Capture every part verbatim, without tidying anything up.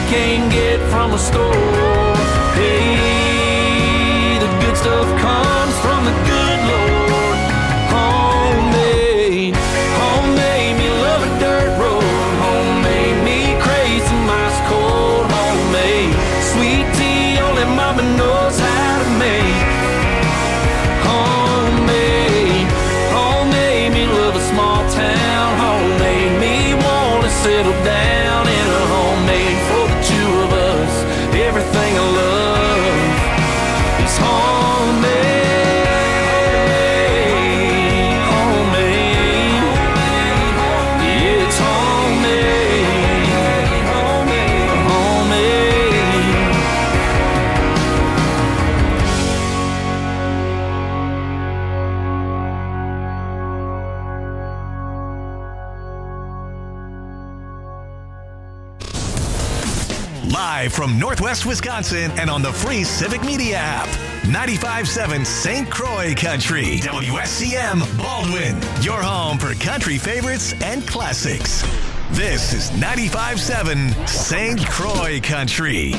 can't get from a store. Hey, the good stuff comes from the good Lord. Homemade, homemade me love a dirt road. Homemade me crazy some ice cold. Homemade sweet tea only mama knows how to make. Homemade, homemade me love a small town. Homemade me wanna settle down in a homemade for the two of us. Everything I love is homemade, homemade. Yeah, it's homemade, homemade, homemade. Live from Northwest Wisconsin and on the free Civic Media app. ninety-five point seven Saint Croix Country. W S C M Baldwin. Your home for country favorites and classics. This is ninety-five point seven Saint Croix Country.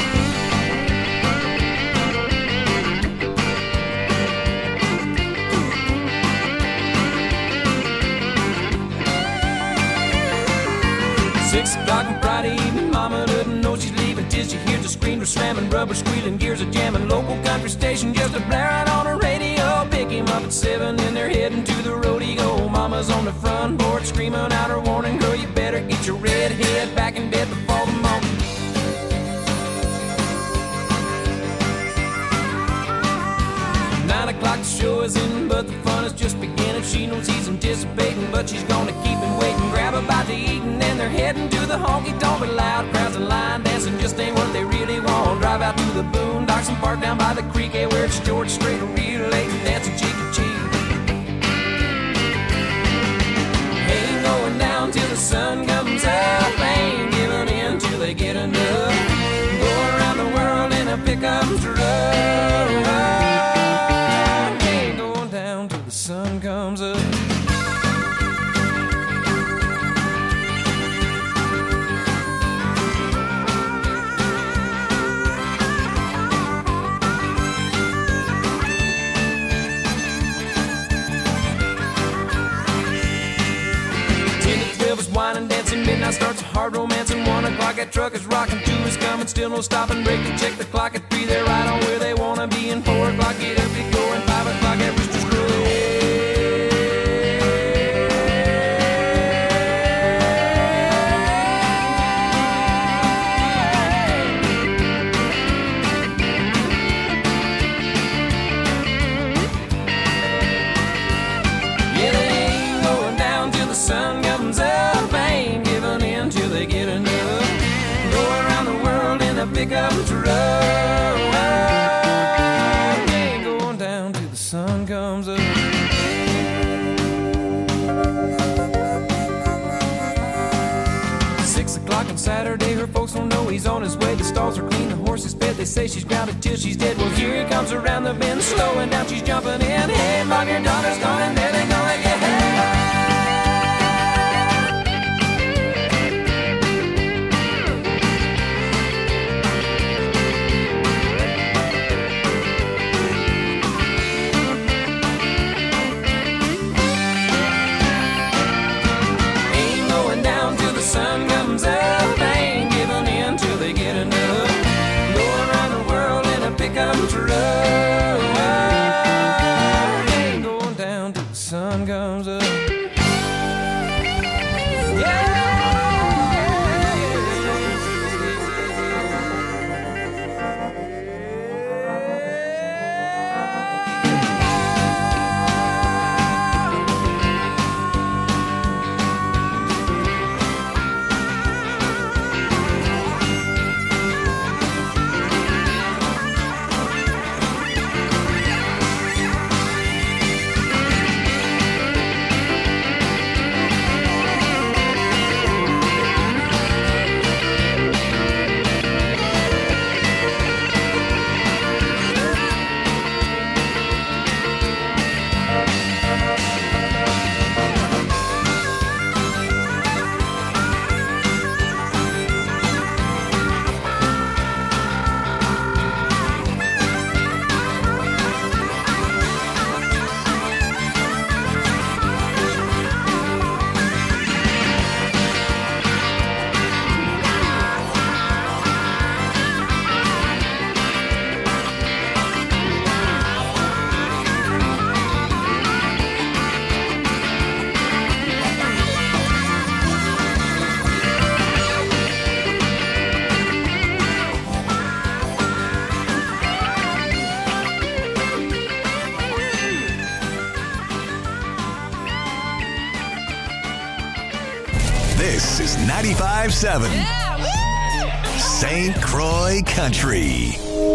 Six o'clock on Friday evening, mama doesn't know she's leaving till she hears the screams are slamming, rubber squealing, gears are jamming, local country station just a blaring on her radio. Pick him up at seven and they're heading to the rodeo. Mama's on the front porch screaming out her warning, girl, you better get your red head back in bed before the morning. Nine o'clock the show is in, but the fun is just beginning. She knows he's anticipating, but she's gonna keep him waiting. Grab a bite to eat and then they're heading to the honky tonk. But loud crowds and line dancing just ain't what they really want. Drive out to the boondocks and park down by the creek, eh, where it's George Strait real late and dancing cheek to cheek. Ain't going down till the sun comes up, ain't giving in till they get enough. Go around the world in a pickup truck. Sun comes up. Ten to twelve is wine and dancing, midnight starts a hard romance, and one o'clock that truck is rocking, two is coming, still no stopping, break and check the clock at three, they're right on where they wanna be, and four o'clock get up, get going, five o'clock that rooster's crowing. Pickup truck, ain't going down till the sun comes up. Six o'clock on Saturday, her folks don't know he's on his way. The stalls are clean, the horse is fed. They say she's grounded till she's dead. Well, here he comes around the bend, slowing down, she's jumping in. Hey, mom, your daughter's gone, and there they gonna get her. Truck, ain't going down till the sun This is ninety-five seven Saint Croix Country.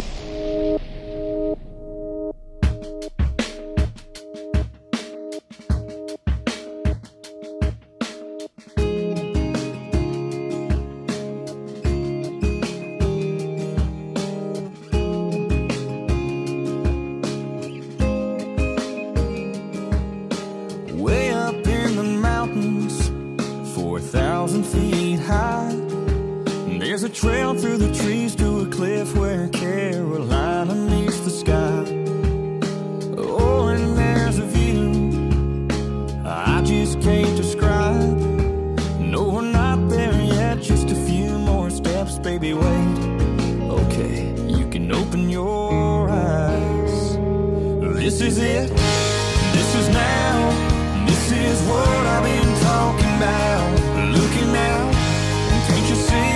Trail through the trees to a cliff where Carolina meets the sky. Oh, and there's a view I just can't describe. No, we're not there yet, just a few more steps, baby, wait. Okay, you can open your eyes. This is it, this is now, this is what I've been talking about. Looking out, and can't you see?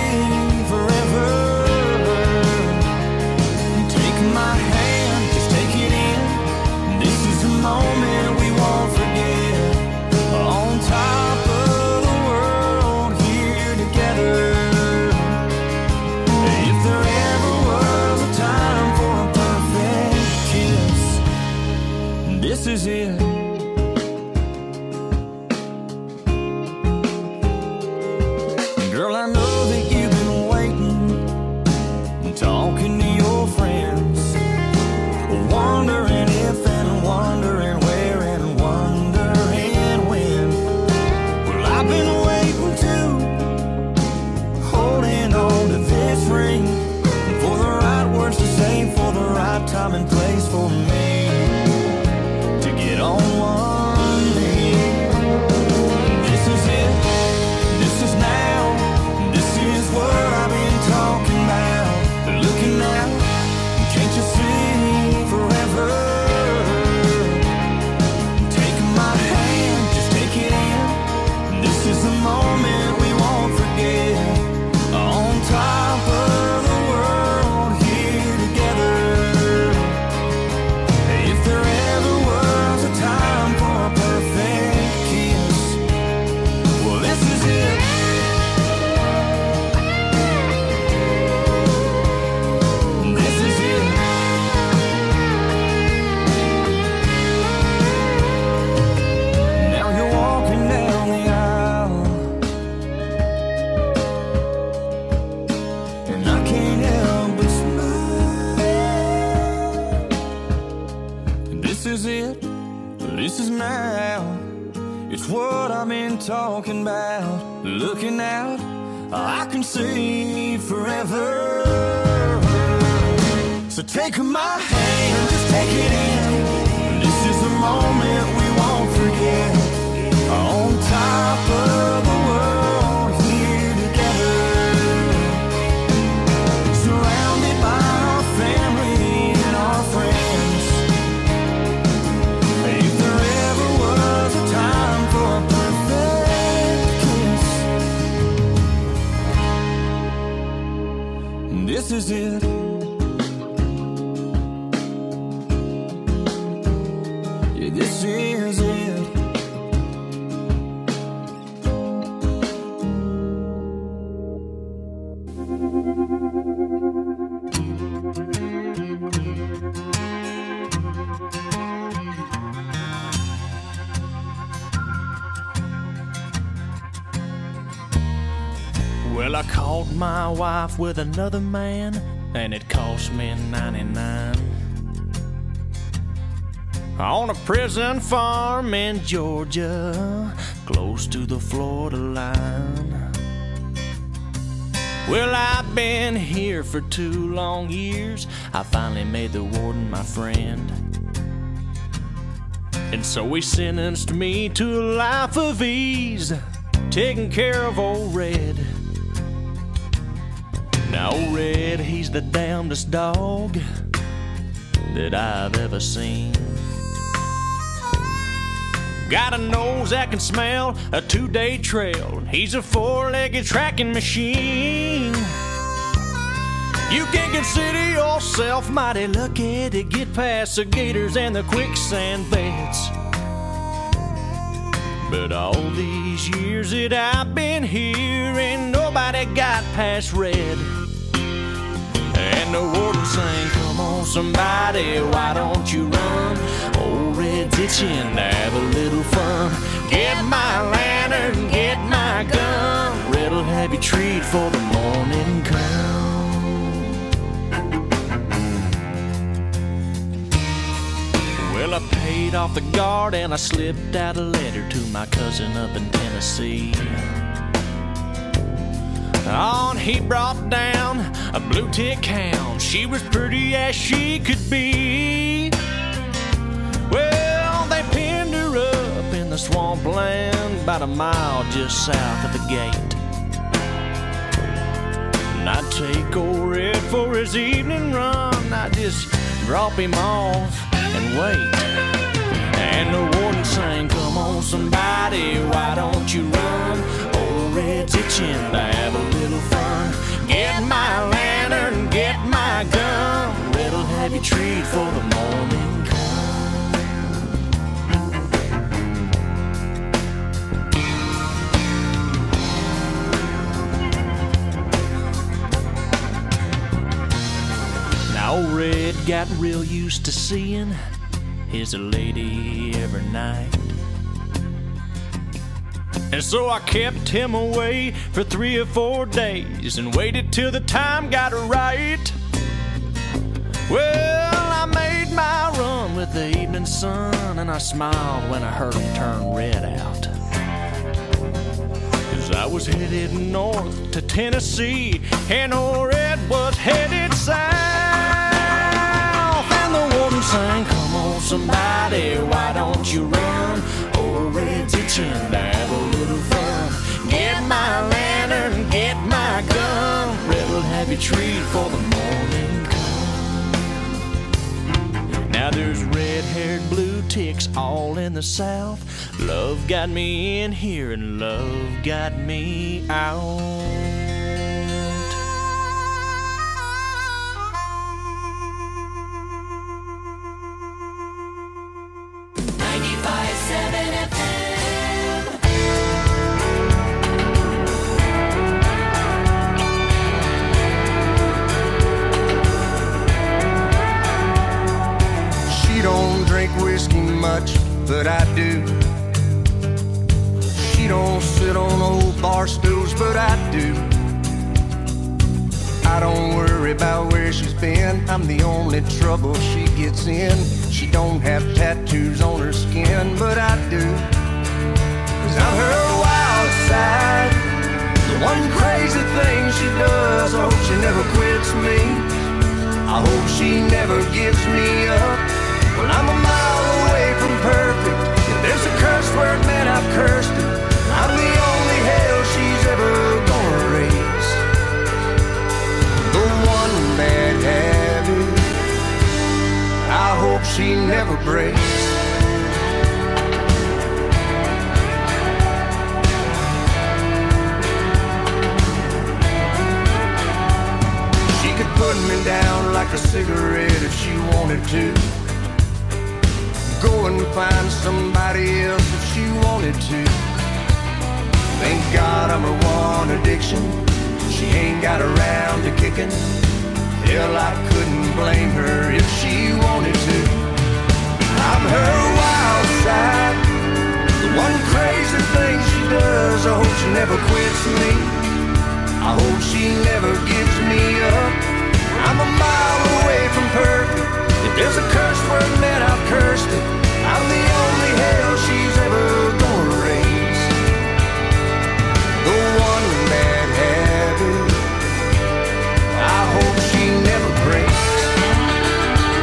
Moment we won't forget, on top of the world here together. If there ever was a time for a perfect kiss, this is it. Girl, I know that you've been waiting, talking to your friends, wondering if and wondering time and place for me to get on one knee. This is it, this is now, this is what I've been talking about. Looking out, can't you see forever? Taking my hand, just take it in. This is the moment we won't forget. On top of the world here together. Talking about, looking out, I can see forever. So take my hand, just take it in. This is the moment we won't forget. On top of the world here together, surrounded by our family and our friends. If there ever was a time for a this is it. Yeah, this is it. Well, I caught my wife with another man, and it cost me ninety-nine. On a prison farm in Georgia, close to the Florida line. Well, I've been here for two long years. I finally made the warden my friend. And so he sentenced me to a life of ease, taking care of old Red. Now old Red, he's the damnedest dog that I've ever seen. Got a nose that can smell a two-day trail. He's a four-legged tracking machine. You can consider yourself mighty lucky to get past the gators and the quicksand beds. But all these years that I've been here, ain't nobody got past red. And the warden sang, come on somebody, why don't you run? Old Red's itching to have a little fun. Get my lantern, get my gun, Red'll have you treat for the morning come. Well, I paid off the guard and I slipped out a letter to my cousin up in Tennessee. On he brought down a blue tick hound. She was pretty as she could be. Well, they pinned her up in the swampland about a mile just south of the gate. And I'd take old Red for his evening run. I'd just drop him off and wait. And the warden sang, come on somebody, why don't you run? Old Red's itching to have a little fun. Get my lantern, get my gun, Red'll have you treat for the morning come. Now old Red got real used to seeing his lady every night. And so I kept him away for three or four days and waited till the time got right. Well, I made my run with the evening sun, and I smiled when I heard him turn Red out. Cause I was headed north to Tennessee, and old Red was headed south. And the warden sang, come on somebody, why don't you run? Old Red's itching to have a little fun. Get my lantern, get my gun, Red'll have you treat for the morning come. Now there's red-haired blue ticks all in the south. Love got me in here and love got me out. Whiskey much, but I do. She don't sit on old bar stools, but I do. I don't worry about where she's been, I'm the only trouble she gets in. She don't have tattoos on her skin, but I do. Cause I'm her wild side, the one crazy thing she does. I hope she never quits me, I hope she never gives me up. Well, I'm a mile away from perfect. If there's a curse word, man, I've cursed it. I'm the only hell she's ever gonna raise. The one bad habit I hope she never breaks. She could put me down like a cigarette if she wanted to. Go and find somebody else if she wanted to. Thank God I'm her one addiction. She ain't got around to kicking. Hell, I couldn't blame her if she wanted to. I'm her wild side, the one crazy thing she does. I hope she never quits me, I hope she never gives me up. I'm a mile away from perfect. If there's a curse word, man, I've cursed it. I'm the only hell she's ever gonna raise. The one bad habit I hope she never breaks.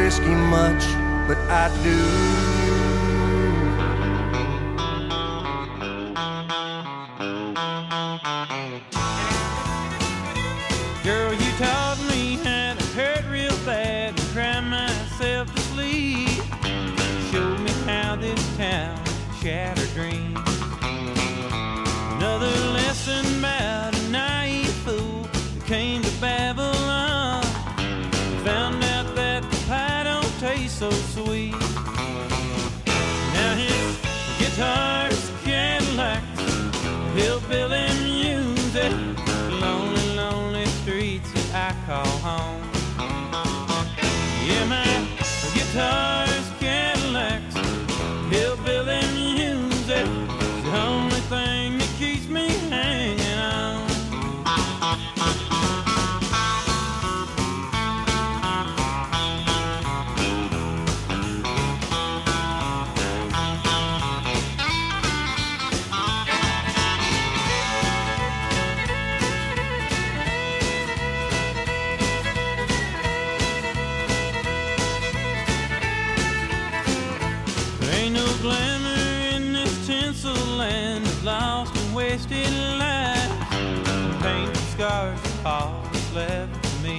whiskey much, but I do. Girl, you taught me how to hurt real bad and cry myself to sleep. Showed me how this town shattered dreams. Another lesson about a naive fool that came to Babylon. Found out that the pie don't taste so sweet. Now his guitar's Cadillacs, hillbilly music, lonely, lonely streets that I call home. Yeah, my guitar's Cadillacs, hillbilly music, the only thing that keeps me hanging on. There ain't no glamour in this tinsel land of lost and wasted lives. Paint and scars are all that's left for me.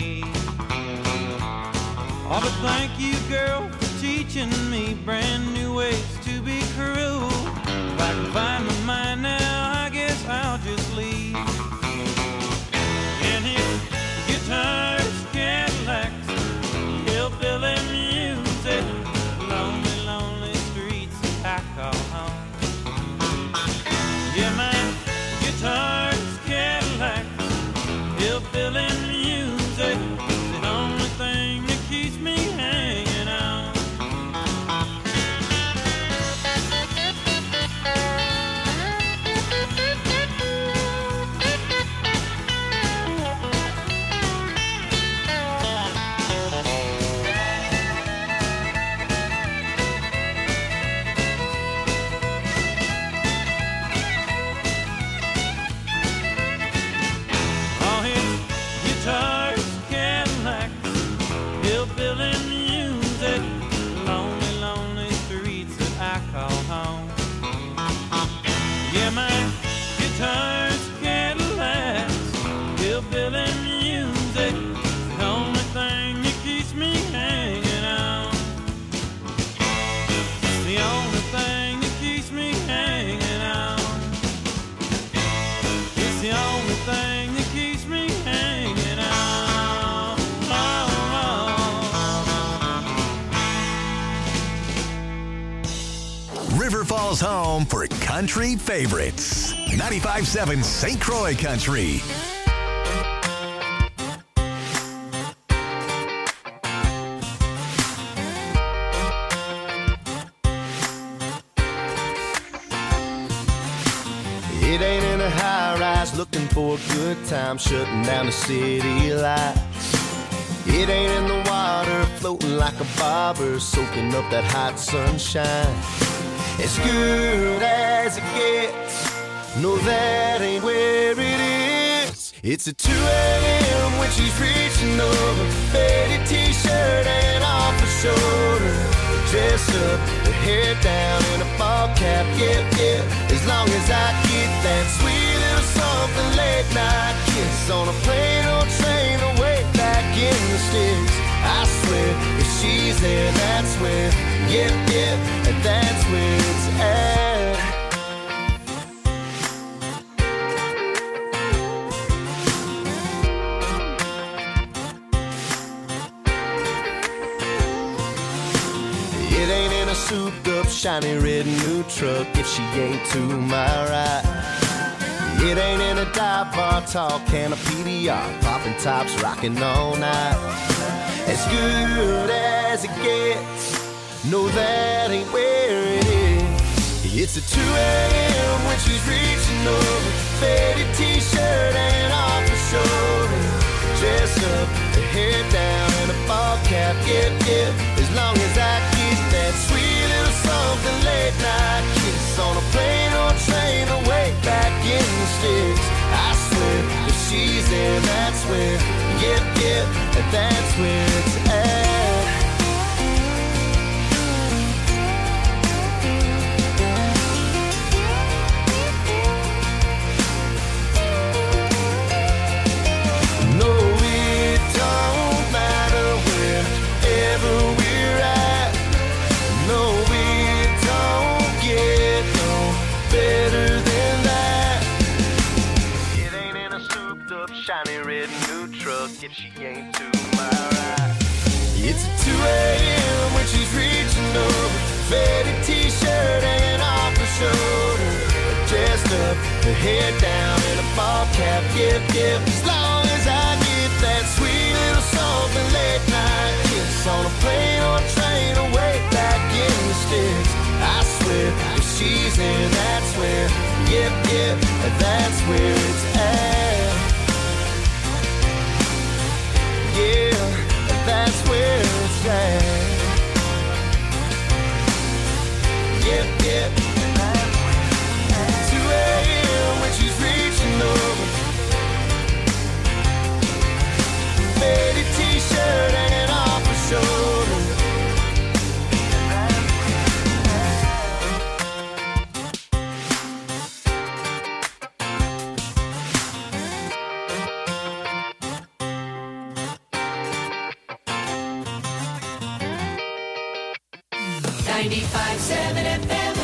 Oh, but thank you, girl, for teaching me brand new ways to be cruel. If I can find my mind now, I guess I'll just leave. And his guitar's Cadillacs, hillbilly music, lonely, lonely streets that I call home. Yeah, my guitar's Cadillacs, hillbilly music, the only thing that keeps me hanging on. All his guitars, Cadillacs, hillbilly music, lonely, lonely streets that I call home. Yeah, my guitar's Cadillacs, hillbilly music, the only thing that keeps me hanging on. The only thing that keeps me hanging on. It's the only thing that keeps me hanging on. Oh, River Falls home for country favorites. ninety-five point seven Saint Croix Country. It ain't in a high rise looking for a good time, shutting down the city lights. It ain't in the water floating like a bobber, soaking up that hot sunshine. As good as it gets, no, that ain't where it is. It's at two a.m. when she's reaching over, faded t-shirt and off her shoulder, dress up, her hair down in a ball cap, yeah, yeah. As long as I get that sweet little something late night kiss on a plane or train away back in the sticks. I swear, if she's there, that's where, yeah, yeah, and that's where it's at. It ain't in a souped up, shiny red new truck if she ain't to my right. It ain't in a dive bar, tall can of P D R, popping tops, rocking all night. As good as it gets, no, that ain't where it is. It's at two a.m. when she's reaching over, faded t-shirt and off her shoulder, dressed up, her hair down and a ball cap, yeah, yeah. As long as I get that sweet little something late night kiss on a plane or train away back in the sticks. I swear, if she's there, that's where, yeah, yeah, and that's where it's at. if she ain't to my right. It's two a.m. when she's reaching over, faded t-shirt hanging off her shoulder, dressed up, her head down in a ball cap. Yep, yep, as long as I get that sweet little something late night kiss on a plane or a train or way back in the sticks. I swear, if she's in, that's where, yep, yep, that's where it's at. Yeah, that's where it's at. Yep, yep. two a.m. when she's reaching over, faded t-shirt hanging off her shoulder. ninety-five seven F M.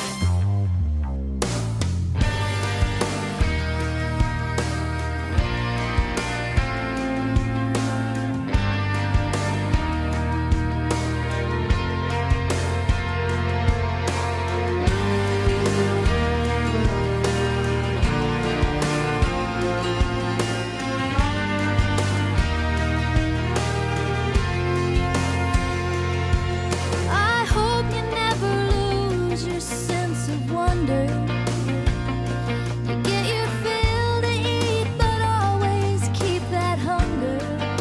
I hope you never lose your sense of wonder. You get your fill to eat, but always keep that hunger.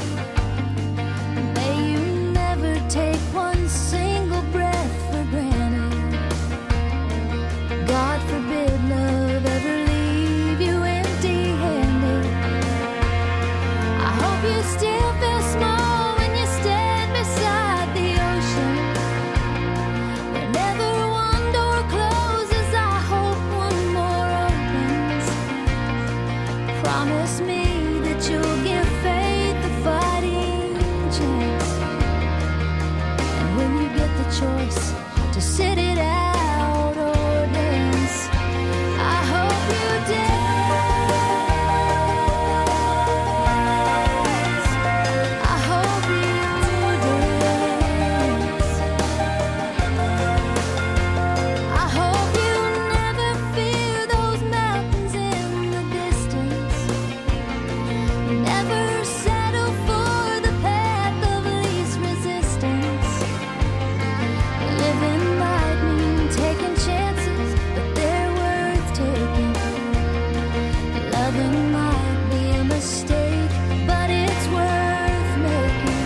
May you never take one single breath for granted. God forbid love ever leave you empty-handed. I hope you still feel small when you stand beside the ocean. Whenever one door closes, I hope one more opens. Promise me that you'll give faith a fighting chance. And when you get the choice to sit it out or dance, I hope you dance. I hope you dance. I hope you never fear those mountains in the distance. Never settle for the path of least resistance. Living might mean taking chances, but they're worth taking. Loving might be a mistake, but it's worth making.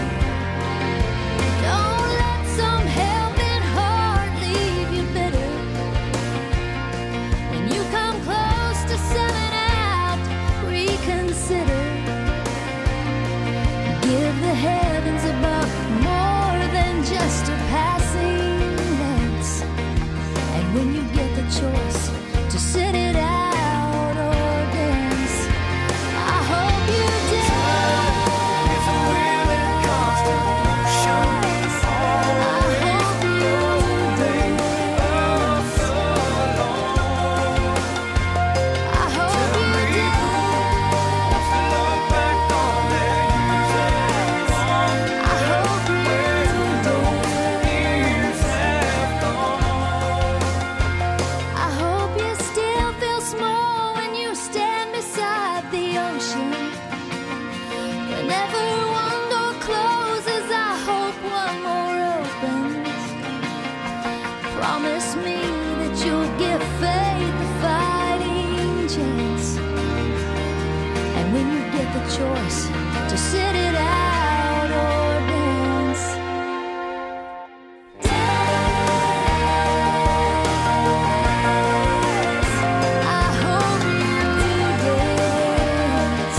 Don't let some helping heart leave you bitter. When you come close to selling out, reconsider. Give the heavens above more than just a passing glance. And when you get the choice to sit it out or dance, I hope you dance. It's a real and constant motion. I hope you dance. I hope you dance. Look back on their years and gone. I hope you Years have gone. I hope you still feel small when you stand beside the ocean. Whenever one door closes, I hope one more opens. Promise me that you'll give faith a fighting chance. And when you get the choice to sit it out or dance, dance. I hope you dance.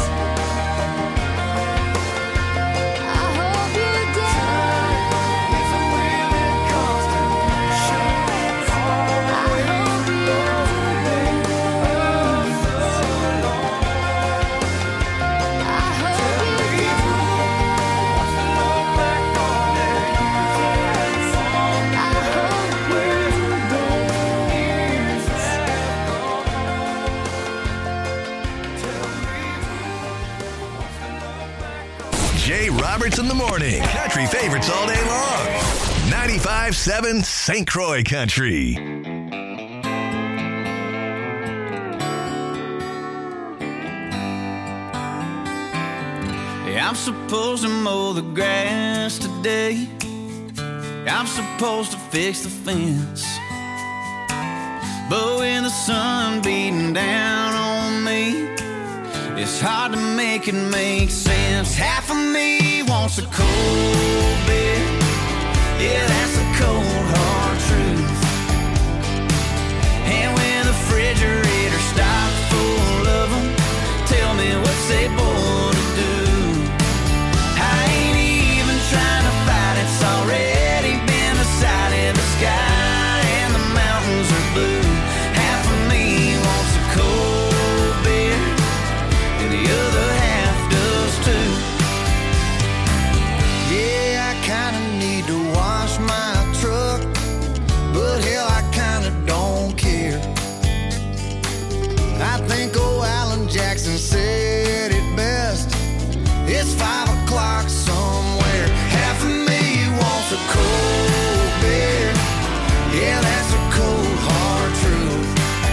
I hope you dance. It's a real and constant motion. I hope you dance. I hope you dance. favorites in the morning. Country favorites all day long. ninety-five point seven Saint Croix Country. I'm supposed to mow the grass today. I'm supposed to fix the fence. But when the sun beating down on me, it's hard to make it make sense. Half of me wants a cold beer. Yeah, that's a cold hard truth. And when the refrigerator stocked full of them, tell me what's they born to do. I ain't even trying to fight, it's already been decided. The sky and the mountains are blue. Half of me wants a cold beer, and the other half does too. Yeah, I kinda need to wash my truck, but hell, I kinda don't care. I think old Alan Jackson said it best. It's five o'clock somewhere. Half of me wants a cold beer. Yeah, that's a cold hard truth.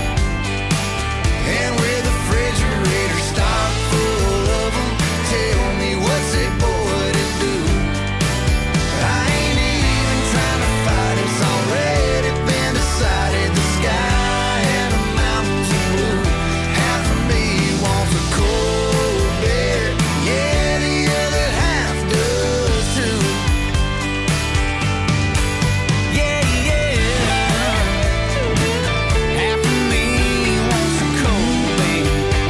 And with the refrigerator stocked full of them, tell me what's it boy to do. I ain't even trying to fight, it's already been decided. The sky and the mountains are blue. Half of me wants a cold beer. Yeah, the other half does too. Yeah, yeah. Half of me wants a cold beer.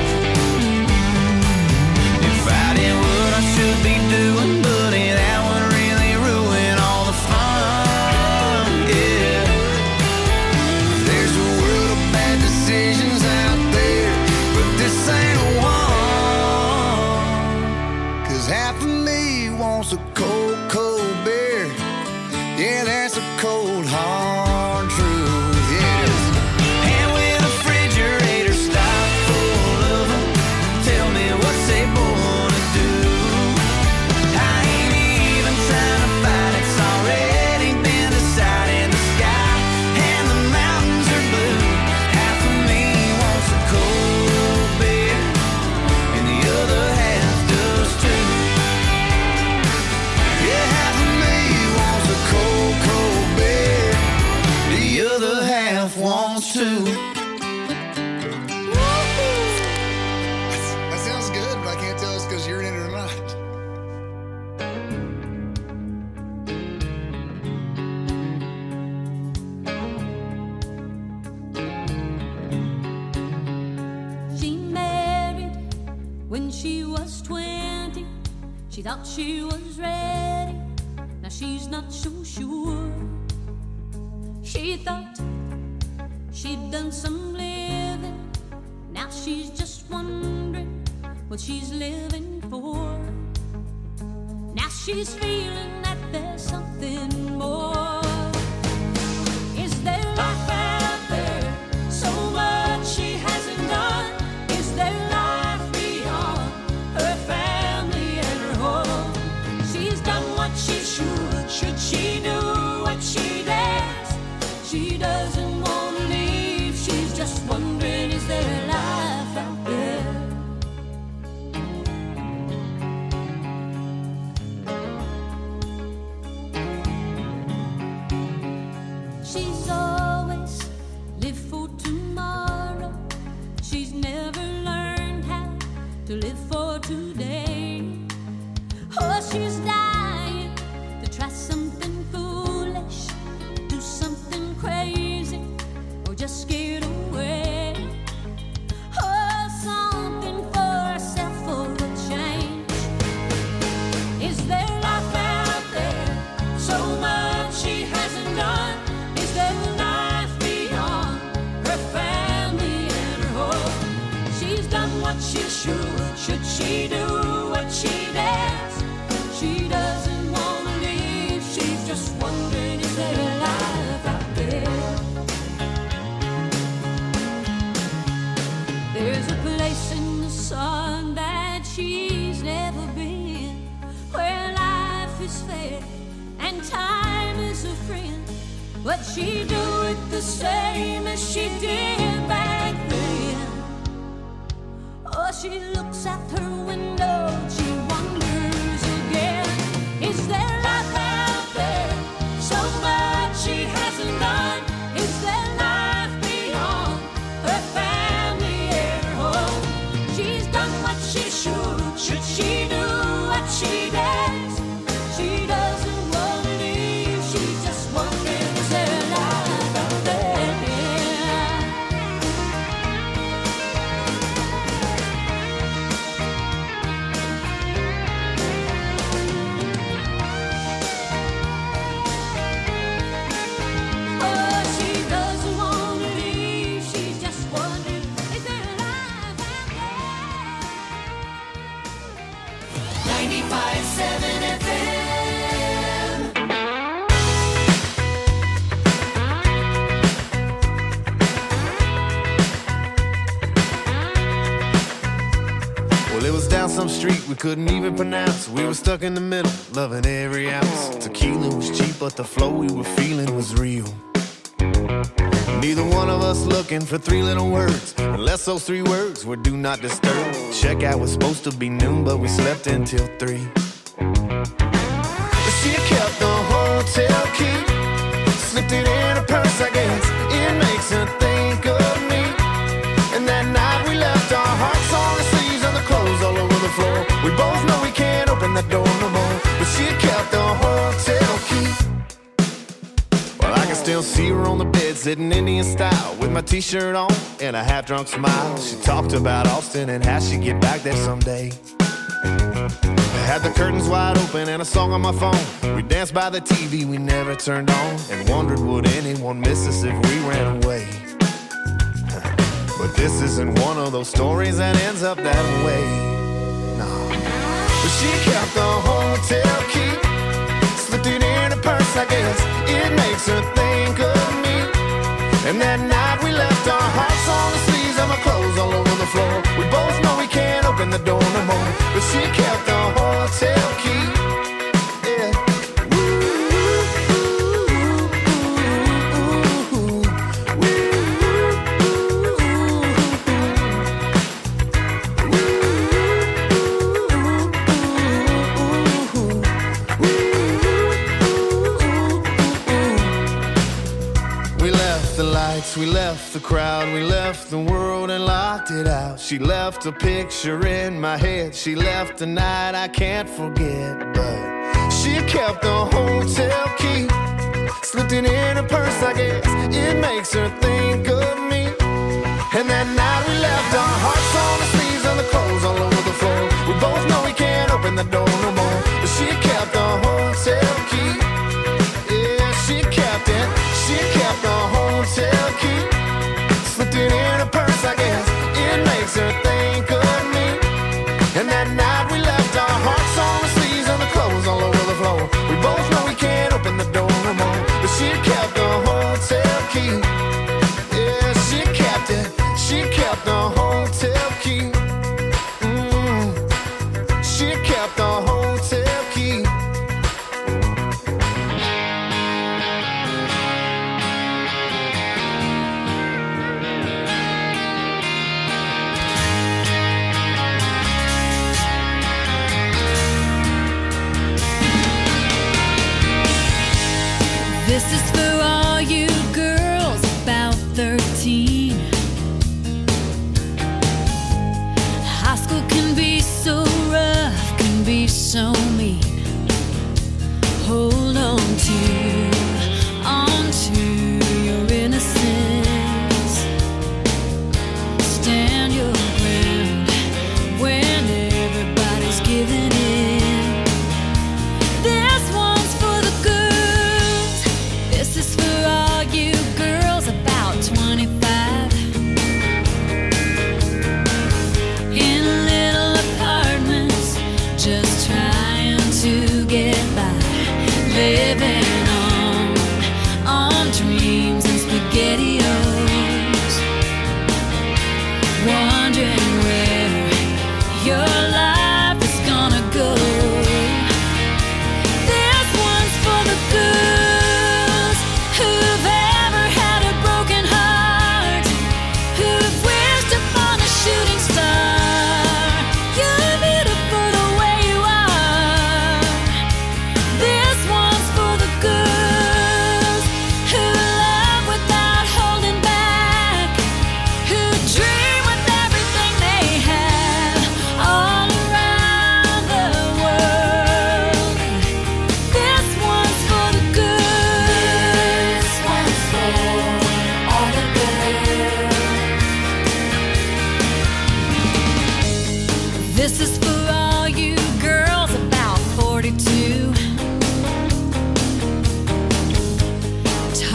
If I did what I should be doing, buddy, that would really ruin all the fun. Yeah. There's a world of bad decisions out there, but this ain't a one. 'Cause half of me wants a cold, cold beer. Yeah, that's a cold, hard truth. Yes. And when the refrigerator stocked full of them, tell me what's they born to do. I ain't even trying to fight, it's already been decided. The sky and the mountains are blue. Half of me wants a cold beer, and the other half does too. Yeah, half of me wants a cold, cold beer. The other half wants to. That sounds good, but I can't tell it's because you're in it or not. She married when she was twenty. She thought she was ready. Now she's not so sure. She thought she'd done some living. Now she's just wondering what she's living for. Now she's feeling that there's something more. Is there life out there? So much she hasn't done. Is there life beyond her family and her home? She's done what she should. Should she do what she dares? She doesn't want to leave. She's just wondering, is there life out there? She's always lived for tomorrow. She's never learned how to live for today. Oh, she's dying to try something foolish, do something crazy, or just get away. Oh, something for herself for a change. Is there life out there? So much she hasn't done. Is there life beyond her family and her home? She's done what she should. Should she do what she dares? She doesn't want to leave. She's just wondering, is there life out there? There's a place in the sun that she's never been, where life time is a friend, but she do it the same as she did back then. Oh, she looks out her window, she wonders again, is there life out there? So much she hasn't done. Is there life beyond her family at home? She's done what she should. Should she do what she does? She doesn't want to leave. She just wonders, is there life out there? Oh, she doesn't want to leave. She just wonders, is there life out there? ninety-five point seven F M. Well, it was down some street we couldn't even pronounce. We were stuck in the middle, loving every ounce. Tequila was cheap, but the flow we were feeling was real. Neither one of us looking for three little words, unless those three words were do not disturb. Checkout was supposed to be noon, but we slept until three. She kept the hotel key, slipped it in her purse, I guess. It makes her think of me. And that night we left our hearts on the sleeves and the clothes all over the floor. We both know we can't open that door no more, but she kept the hotel key. Well, I can still see her on the bed, sitting Indian style, with my t-shirt on and a half-drunk smile. She talked about Austin and how she'd get back there someday. I had the curtains wide open and a song on my phone. We danced by the T V we never turned on, and wondered would anyone miss us if we ran away. But this isn't one of those stories that ends up that way. No. But she kept the hotel key, slipped it in her purse, I guess. It makes her think of me. And that night we left our hearts on the sleeves and my clothes all over the floor. We both know we can't open the door no more, but she kept the hotel key. Yeah. We left the lights, we left the crowd, we left the world and locked it out. She left a picture in my head, she left a night I can't forget. But she kept the hotel key, slipped it in her purse, I guess. It makes her think of me. And that night we left our hearts on the sleeves and the clothes all over the floor. We both know we can't open the door no more, but she kept the hotel key. Yeah, she kept it. She kept the hotel key, slipped it in her purse, I guess. It makes her think of me. And that night we left our hearts on the sleeves and the clothes all over the floor. We both know we can't open the door no more, but she kept the hotel key. Yeah, she kept it. She kept the hotel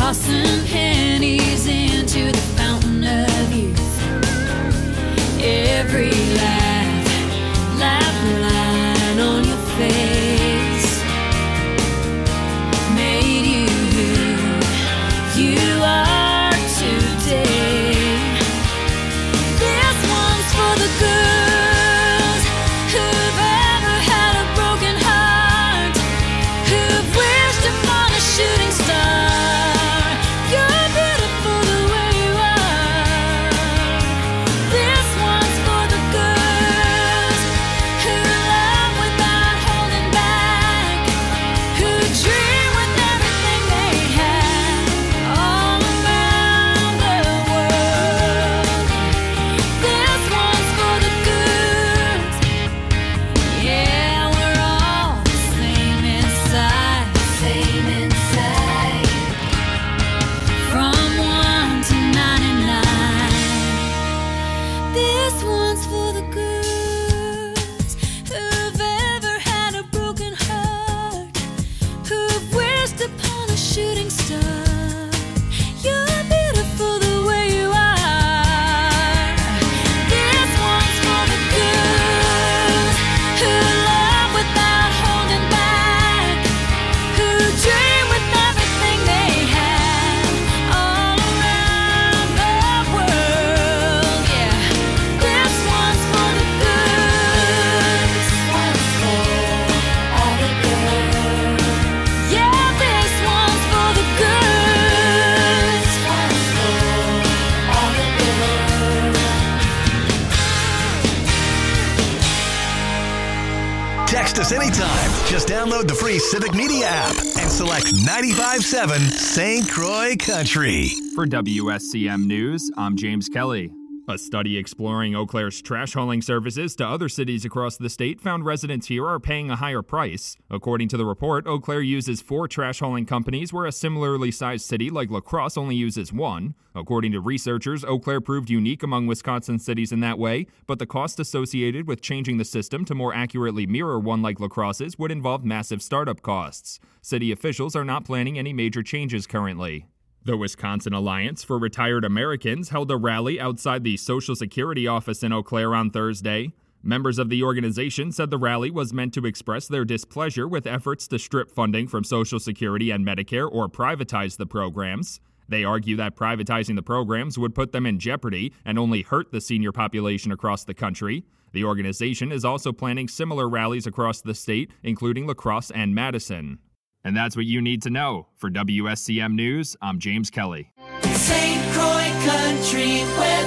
tossing pennies into the fountain of youth. Every laugh, laugh line on your face made you who you are today. This one's for the girls who've ever had a broken heart, who've wished upon a shooting star. You're beautiful the way you are. This one's for the girls who love without holding back, who dream with everything they have all around the world. This one's for the girls. Yeah, we're all the same inside, same inside. From one to ninety-nine. This one's for the girls who've ever had a broken heart, who've wished upon a shooting star. You're beautiful the way you are. This one's for the girls who love without holding back, who dream with everything they have all around the world. Yeah, this one's for the girls. One's for all the girls. Yeah, this one's for the girls. One's for all the girls. Text us anytime. Just download the free Civic Media app and select ninety-five point seven Saint Croix Country. For W S C M News, I'm James Kelly. A study exploring Eau Claire's trash hauling services to other cities across the state found residents here are paying a higher price. According to the report, Eau Claire uses four trash hauling companies, where a similarly sized city like La Crosse only uses one. According to researchers, Eau Claire proved unique among Wisconsin cities in that way, but the cost associated with changing the system to more accurately mirror one like La Crosse's would involve massive startup costs. City officials are not planning any major changes currently. The Wisconsin Alliance for Retired Americans held a rally outside the Social Security office in Eau Claire on Thursday. Members of the organization said the rally was meant to express their displeasure with efforts to strip funding from Social Security and Medicare or privatize the programs. They argue that privatizing the programs would put them in jeopardy and only hurt the senior population across the country. The organization is also planning similar rallies across the state, including La Crosse and Madison. And that's what you need to know. For W S C M News, I'm James Kelly. Saint Croix Country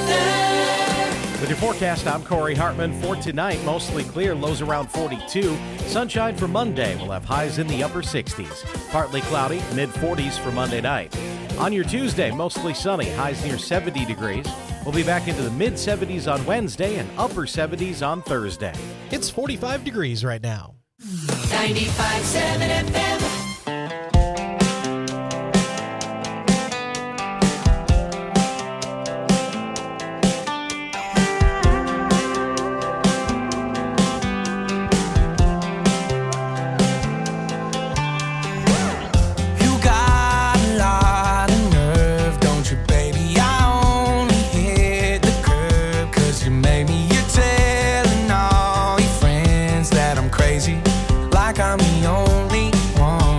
weather. With your forecast, I'm Corey Hartman. For tonight, mostly clear, lows around forty-two. Sunshine for Monday. We'll have highs in the upper sixties. Partly cloudy, mid forties for Monday night. On your Tuesday, mostly sunny, highs near seventy degrees. We'll be back into the mid seventies on Wednesday and upper seventies on Thursday. It's forty-five degrees right now. ninety-five point seven F M. Like I'm the only one.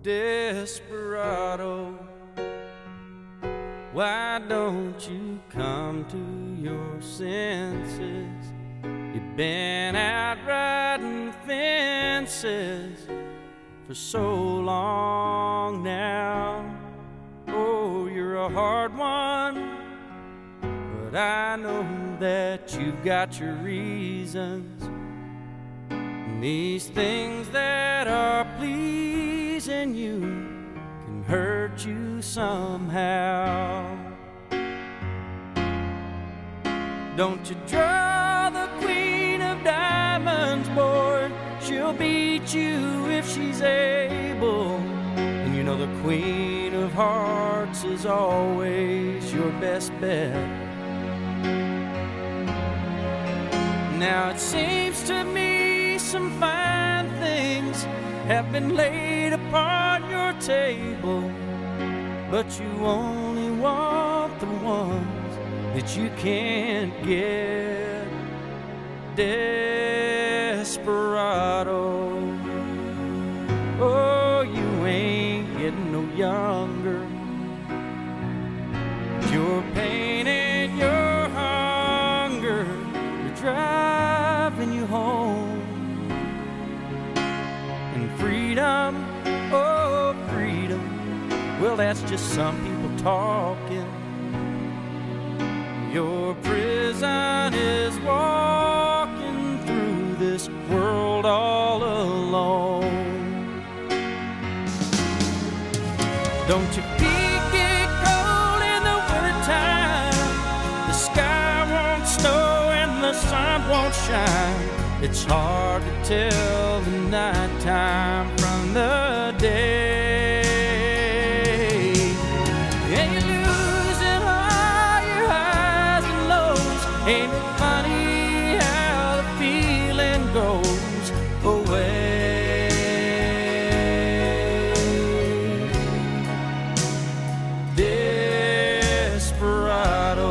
desperado, why don't you come to your senses? You've been out riding fences for so long now. Oh, you're a hard one, but I know that you've got your reasons. And these things that are pleasing you can hurt you somehow. Don't you draw the queen of diamonds, boy. She'll beat you if she's able. And you know the queen of hearts is always your best bet. Now it seems to me some fine things have been laid upon your table, but you only want the ones that you can't get. Desperado, oh, you ain't getting no younger. Your pain and your hunger are driving you home. And freedom, oh, freedom, well, that's just some people talking. Your prison is walking through this world all alone. Don't your feet get cold in the wintertime? The sky won't snow and the sun won't shine. It's hard to tell the nighttime from the day. And you're losing all your highs and lows. Ain't it funny how the feeling goes away? Desperado,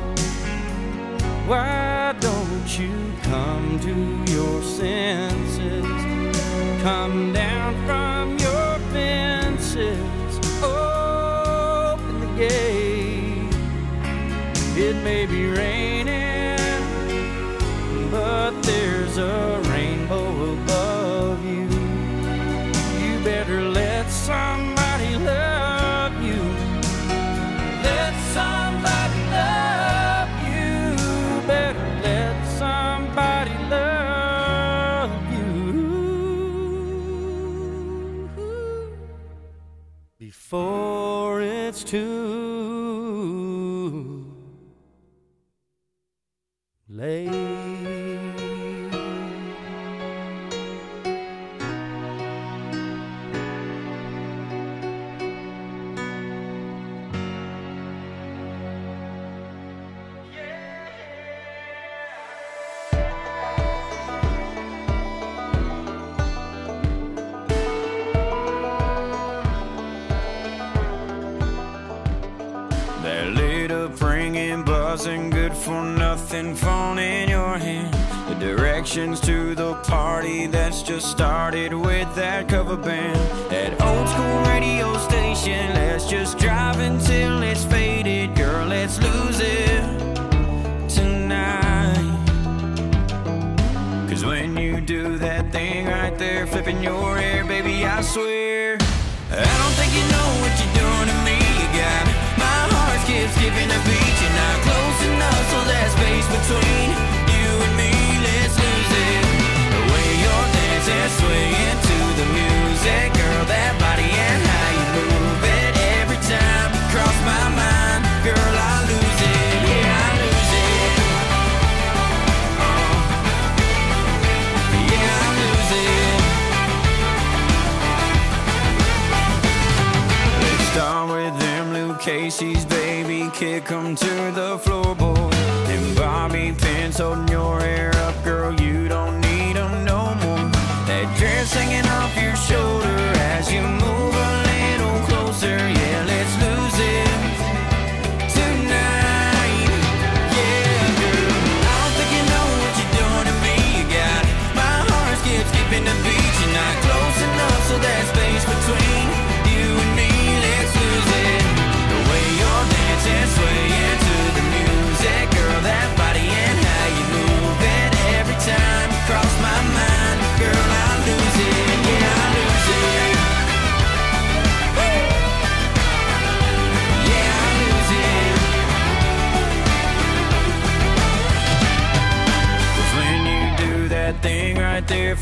why don't you come to your senses? Come down from your fences, open the gate. It may be raining, but there's a rainbow above you. You better let somebody love you. Let somebody love you. Better let somebody love you before it's too late. That lit up ringing, buzzing, good for nothing phone in your hand. The directions to the party that's just started with that cover band. That old school radio station, let's just drive until it's faded. Girl, let's lose it tonight. Cause when you do that thing right there, flipping your hair, baby, I swear I don't think you know what you're doing to me. You got my heart skips skipping a beat. You're not close enough, so that space between you and me, let's lose it. The way you're dancing, swaying to the music, girl, that body and how you move it. Every time you cross my mind, girl, I lose it. Yeah, I lose it. Uh, yeah, I lose it. Let's start with them Luke Casey's, baby, kick 'em to the floorboard. And Bobby pins holding your hair up, girl, you don't need 'em no more. That dress hanging off your shoulder as you move a little closer. Yeah, let's lose it tonight. Yeah, girl, I don't think you know what you're doing to me. You got my heart skips skipping the beat. You're not close enough, so that space between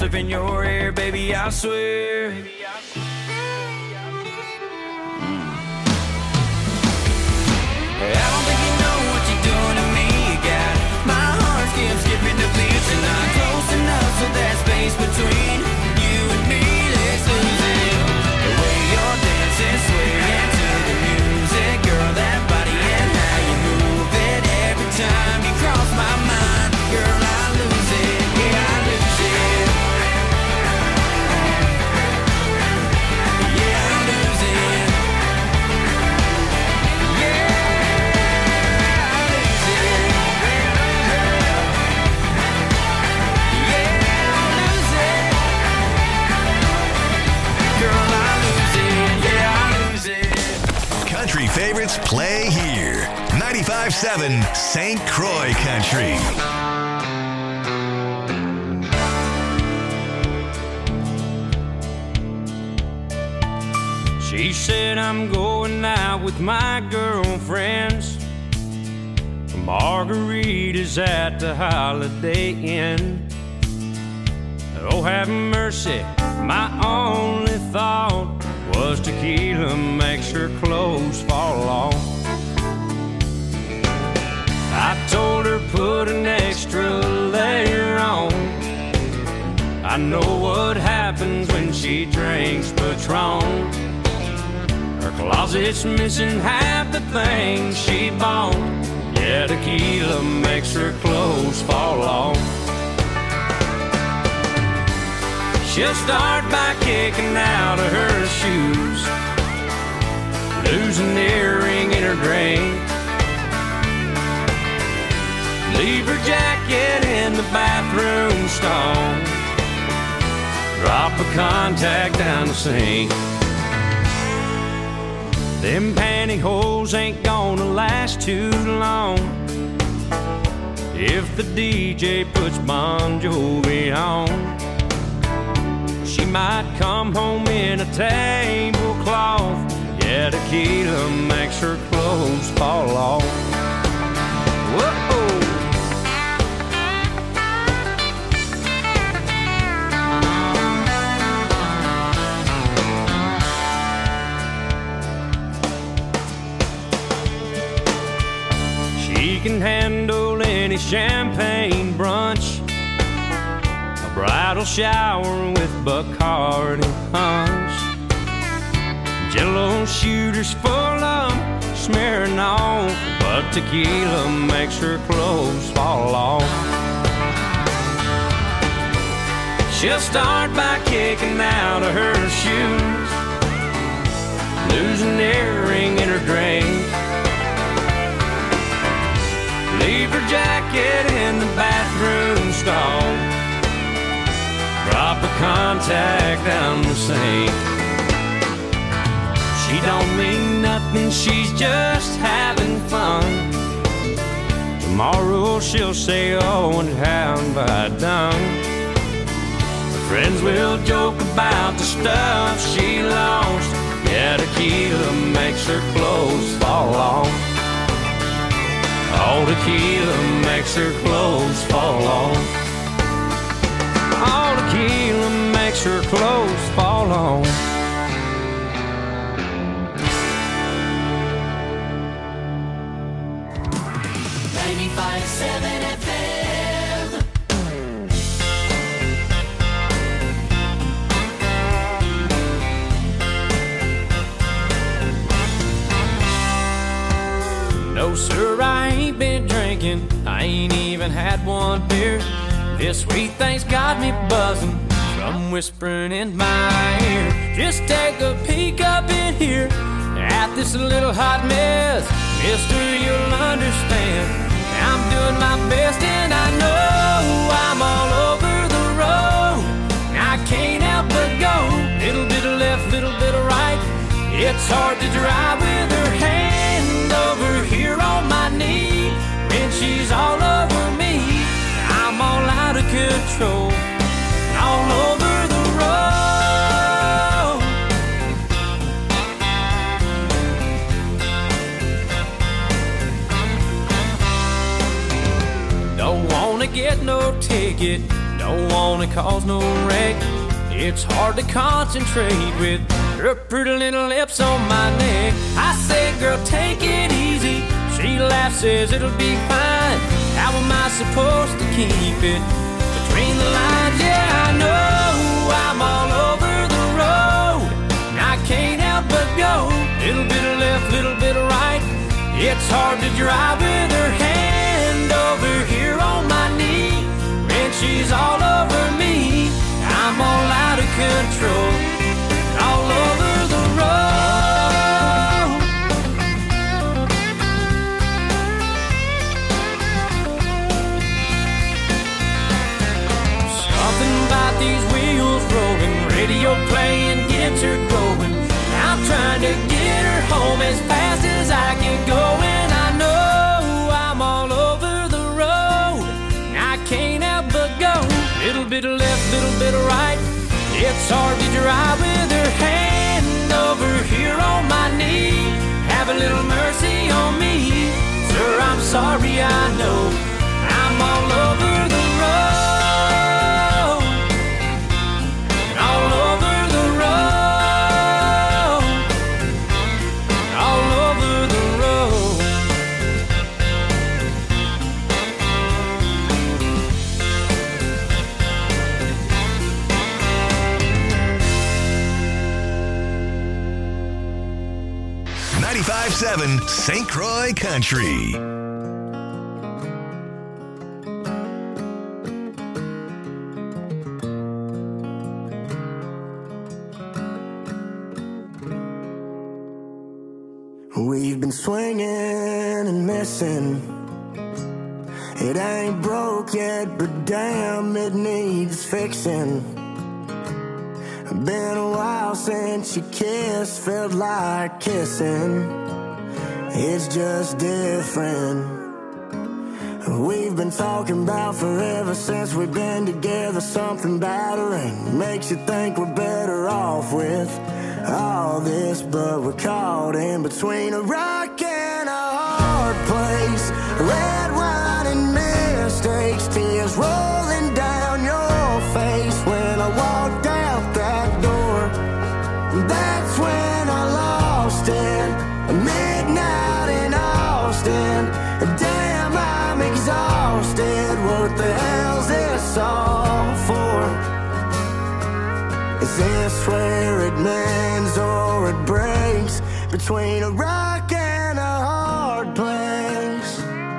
sniffing your hair, baby, I swear. I don't think you know what you're doing to me. You got my heart skipping, skipping the beats, and not close enough so that space between you and me, let's lose it. The way you're dancing, swaying to the music, girl, that body and how you move it. Every time you cross my mind, girl, I lose it. Yeah, I lose it. Yeah, I lose it. Country favorites play here. ninety-five point seven Saint Croix Country. She said I'm going out with my girlfriends. Margaritas at the Holiday Inn. Oh, have mercy, my only thought was tequila makes her clothes fall off. I told her put an extra layer on. I know what happens when she drinks Patron. Her closet's missing half the things she bought. Yeah, tequila makes her clothes fall off. She'll start by kicking out of her shoes, lose an earring in her drink, leave her jacket in the bathroom stall, drop a contact down the sink. Them pantyhose ain't gonna last too long if the D J puts Bon Jovi on. She might come home in a tablecloth. Yeah, tequila makes her clothes fall off. Whoa! She can handle any champagne brunch, bridal shower with Bacardi punch, Jello shooters full of smearing off, but tequila makes her clothes fall off. She'll start by kicking out of her shoes, lose an earring in her drink, leave her jacket in the bathroom stall, drop a contact down the sink. She don't mean nothing, she's just having fun. Tomorrow she'll say, oh, and how have I done? Her friends will joke about the stuff she lost. Yeah, tequila makes her clothes fall off. Oh, tequila makes her clothes fall off. All tequila makes her clothes fall on. ninety-five point seven F M. No, sir, I ain't been drinking. I ain't even had one beer. This sweet thing's got me buzzing from whispering in my ear. Just take a peek up in here at this little hot mess. Mister, you'll understand I'm doing my best, and I know I'm all over the road. I can't help but go little bit of left, little bit of right. It's hard to drive with her hand over here on my knee when she's all over me. I'm all out of control, all over the road. Don't wanna get no ticket, don't wanna cause no wreck. It's hard to concentrate with her pretty little lips on my neck. I say, girl, take it easy. She laughs, says it'll be fine. How am I supposed to keep it between the lines? Yeah, I know I'm all over the road, and I can't help but go. Little bit of left, little bit of right. It's hard to drive with her hand over here on my knee. When she's all over me, I'm all out of control, all over the road. Something about these wheels rolling, radio playing gets her going. I'm trying to get her home as fast as I can go, and I know I'm all over the road, and I can't help but go. Little bit of left, little bit of right. It's hard to drive with her hand over here on my knee. Have a little mercy on me, sir, I'm sorry, I know I'm all over the road, all over the road, all over the road. ninety-five seven Saint Croix Country. We've been swinging and missing. It ain't broke yet, but damn, it needs fixing. Been a while since you kissed, felt like kissing. It's just different. We've been talking about forever since we've been together. Something battering makes you think we're better off with all this, but we're caught in between a rock and a hard place. Red wine and mistakes, tears rolling down your face. When I walked out that door, that's when I lost it. Midnight in Austin, damn, I'm exhausted. What the hell's this all for? Is this where it mends or it breaks? Between a rock and a hard place.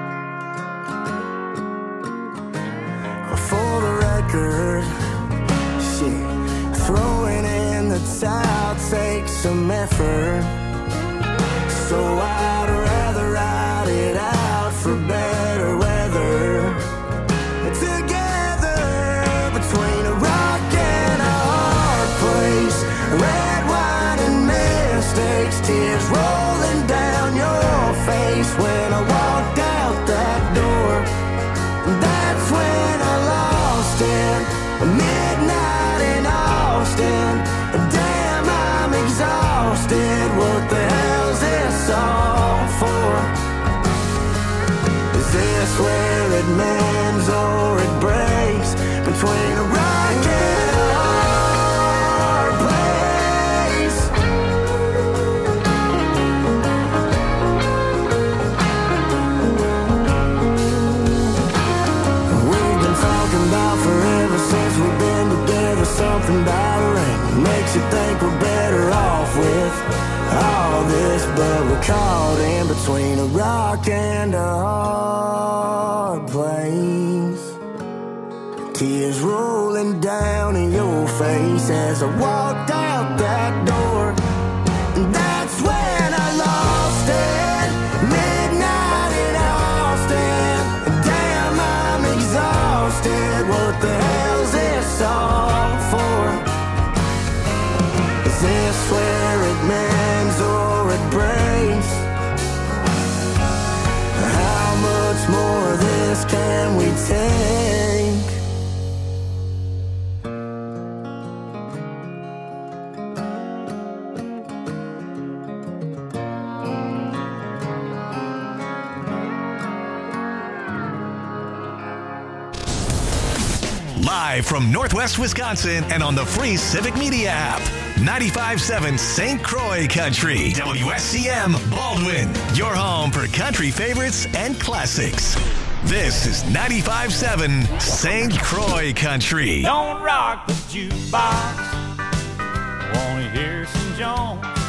For the record, shit, throwing in the towel takes some effort. So I'd rather ride it out for better weather. Together, between a rock and a hard place. Red wine and mistakes, tears rolling down your face. When I walked out that door, that's when I lost it. Midnight in Austin, damn, I'm exhausted. What the hell's this all for? Is this where it mends or it breaks? Between a rock and a hard place. We've been talking about forever since we've been together. Something battering makes you think we're better off with all this, but we're caught in between a rock and a hard place. Tears rolling down in your face as I walked out that door. That's when I lost it. Midnight in Austin, damn, I'm exhausted. What the hell's this all for? Is this where it mends or it breaks? How much more of this can we take? Live from Northwest Wisconsin and on the free Civic Media app. ninety-five point seven Saint Croix Country. W S C M Baldwin. Your home for country favorites and classics. This is ninety-five point seven Saint Croix Country. Don't rock the jukebox. Wanna hear some Jones.